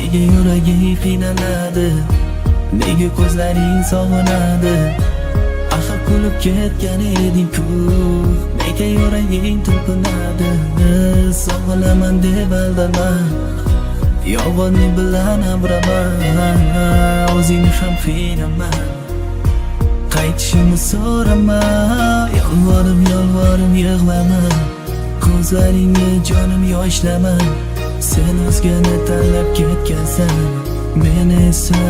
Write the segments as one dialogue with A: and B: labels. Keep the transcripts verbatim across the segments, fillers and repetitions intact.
A: Nega yuraging qiynaladi, nega ko'zlaring sog'inadi? Axir kulib ketgan eding-ku, nega yuraging talpinadi? Sog'ilaman deb aldama, yolg'onlik bilan abrama, o'zingni ham qiynama, qaytishimni so'rama. Yolvorib yolvorib yig'lama, ko'zlaringga jonim yoshlama. Sen o'zgani tanlab ketgansan, meni esa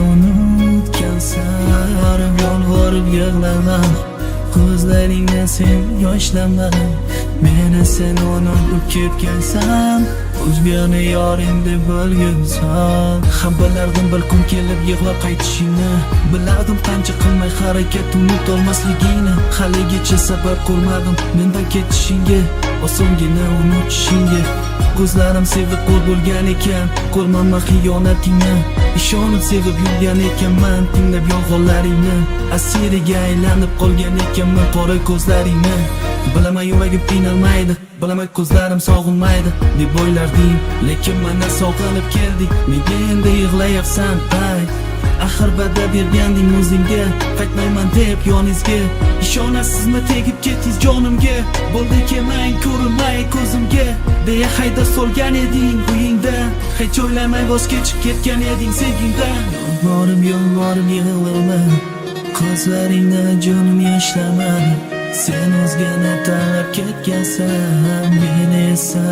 A: unutgansan. Yolvorib yig'lama, ko'zlaringga sen yoshlama. Meni sen unutib ketgansan, o'zgani yoring deb bo'lgansan. Ham bilardim bir kun kelib yig'lab qaytishingni, bilardim qancha qilmay harakat unutolmasligingni. Haligacha sabab ko'rmadim mendan ketishingga, osongina unutishingga. Ko'zlarim sevib qo'l bo'lgan ekan, ko'rmanman xiyonatingni. Ishonib sevib yurgan ekanman, tinglab yolg'onlaringni. Asiriga aylanib qolgan ekanman qora ko'zlaringni. Bilaman yuragim qiynalmaydi, bilaman ko'zlarim sog'inmaydi deb o'ylarding, lekin mana sog'inib keldik. Nega endi yig'layapsan ay? Axir va'da berganding o'zingga, qaytmayman deb yoningizga. Ishonasizmi tegib ketdingiz jonimga? Bo'ldi kelmang ko'rinmay ko'zimga deya hayda solgan eding uyingdan. Hech o'ylamay voz kechib ketgan eding sevgingdan. Yolvorib yolvorib yig'lama, ko'zlaringda jonim yoshlama. Sen o'zgani tanlab ketgansan, meni esa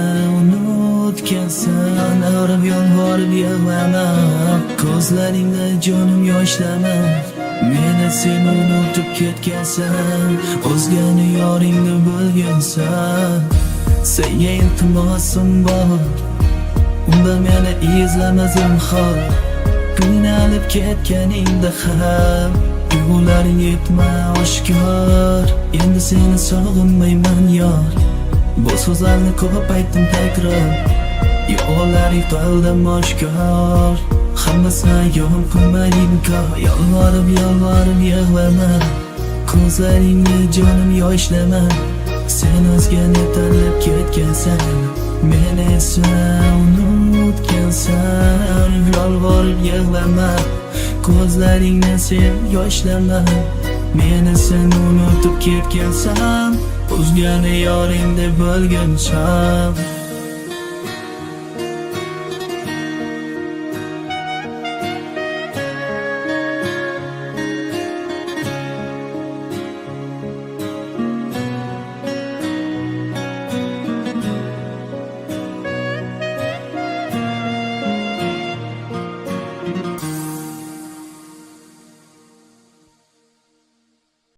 A: unutgansan. Yorib yolvorib yig'lama, ko'zlaringda jonim yoshlama. Meni sen unutib ketgansan, o'zgani yoringni bo'lgansan. Senga iltimosim bor, unda meni izlama zinhor. Qiynalib ketganingda ham tuyg'ularing yetma oshkor. Endi seni sog'inmayman yor, bu so'zlarni ko'p aytdim takror. Yo'llaring to'ldim oshkor, hammasini yom qilmading kor. Yolvorib yolvorib yig'lama, ko'zlaringga jonim yoshlama. Sen o'zgani tanlab ketgansan, meni esa unutgansan. Yolvorib yig'lama, ko'zlaringni sen yoshlama. Meni sen unutib ketgansan, o'zgani yoring deb bo'lgansan.